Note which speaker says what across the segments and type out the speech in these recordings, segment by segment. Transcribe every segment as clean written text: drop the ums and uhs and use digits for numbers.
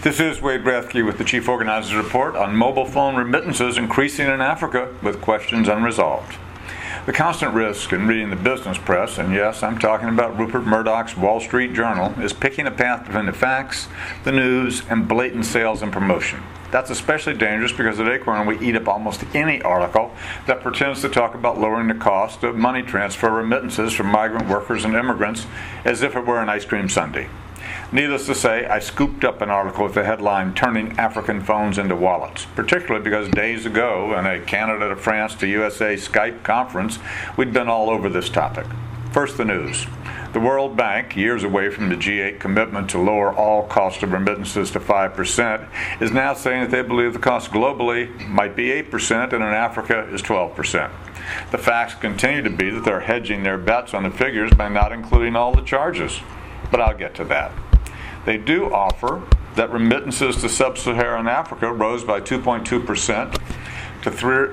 Speaker 1: This is Wade Rathke with the Chief Organizer's Report on mobile phone remittances increasing in Africa with questions unresolved. The constant risk in reading the business press, and yes, I'm talking about Rupert Murdoch's Wall Street Journal, is picking a path between the facts, the news, and blatant sales and promotion. That's especially dangerous because at Acorn we eat up almost any article that pretends to talk about lowering the cost of money transfer remittances from migrant workers and immigrants as if it were an ice cream sundae. Needless to say, I scooped up an article with the headline, "Turning African Phones into Wallets," particularly because days ago in a Canada to France to USA Skype conference, we'd been all over this topic. First, the news. The World Bank, years away from the G8 commitment to lower all cost of remittances to 5%, is now saying that they believe the cost globally might be 8% and in Africa is 12%. The facts continue to be that they're hedging their bets on the figures by not including all the charges. But I'll get to that. They do offer that remittances to sub-Saharan Africa rose by 2.2% to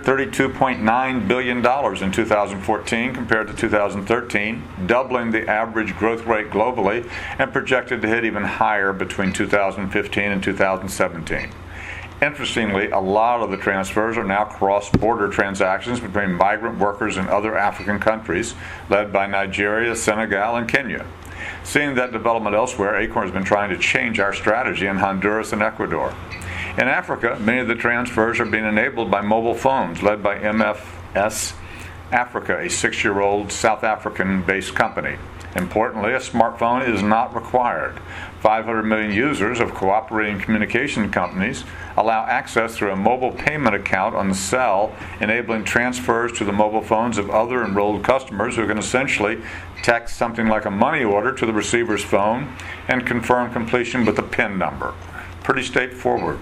Speaker 1: $32.9 billion in 2014 compared to 2013, doubling the average growth rate globally and projected to hit even higher between 2015 and 2017. Interestingly, a lot of the transfers are now cross-border transactions between migrant workers in other African countries, led by Nigeria, Senegal, and Kenya. Seeing that development elsewhere, Acorn has been trying to change our strategy in Honduras and Ecuador. In Africa, many of the transfers are being enabled by mobile phones, led by MFS Africa, a 6-year-old South African-based company. Importantly, a smartphone is not required. 500 million users of cooperating communication companies allow access through a mobile payment account on the cell, enabling transfers to the mobile phones of other enrolled customers who can essentially text something like a money order to the receiver's phone and confirm completion with a PIN number. Pretty straightforward.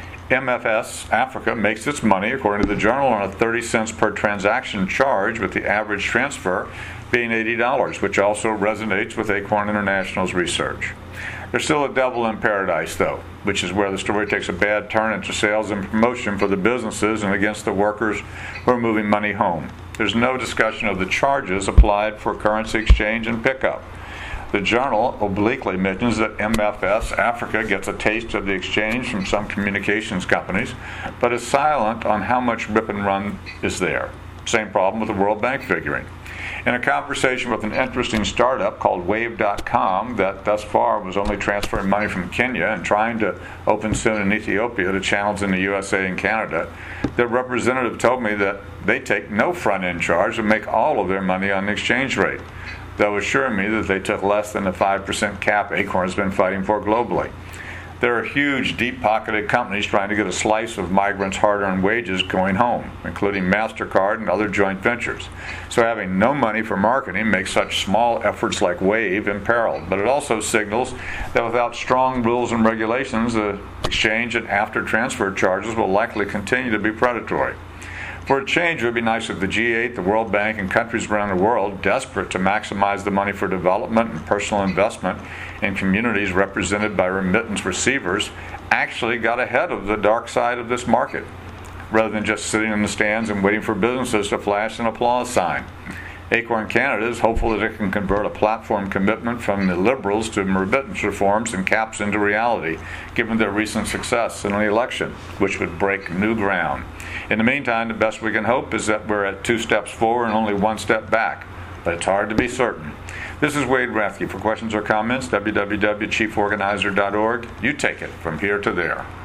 Speaker 1: MFS Africa makes its money, according to the Journal, on a 30 cents per transaction charge, with the average transfer being $80, which also resonates with Acorn International's research. There's still a devil in paradise, though, which is where the story takes a bad turn into sales and promotion for the businesses and against the workers who are moving money home. There's no discussion of the charges applied for currency exchange and pickup. The Journal obliquely mentions that MFS Africa gets a taste of the exchange from some communications companies, but is silent on how much rip and run is there. Same problem with the World Bank figuring. In a conversation with an interesting startup called Wave.com that thus far was only transferring money from Kenya and trying to open soon in Ethiopia to channels in the USA and Canada, their representative told me that they take no front-end charge and make all of their money on the exchange rate, though assuring me that they took less than the 5% cap Acorn has been fighting for globally. There are huge, deep-pocketed companies trying to get a slice of migrants' hard-earned wages going home, including MasterCard and other joint ventures. So having no money for marketing makes such small efforts like Wave imperiled, but it also signals that without strong rules and regulations, the exchange and after-transfer charges will likely continue to be predatory. For a change, it would be nice if the G8, the World Bank, and countries around the world, desperate to maximize the money for development and personal investment in communities represented by remittance receivers, actually got ahead of the dark side of this market, rather than just sitting in the stands and waiting for businesses to flash an applause sign. Acorn Canada is hopeful that it can convert a platform commitment from the Liberals to remittance reforms and caps into reality, given their recent success in the election, which would break new ground. In the meantime, the best we can hope is that we're at 2 steps forward and only 1 step back, but it's hard to be certain. This is Wade Rathke. For questions or comments, www.chieforganizer.org. You take it from here to there.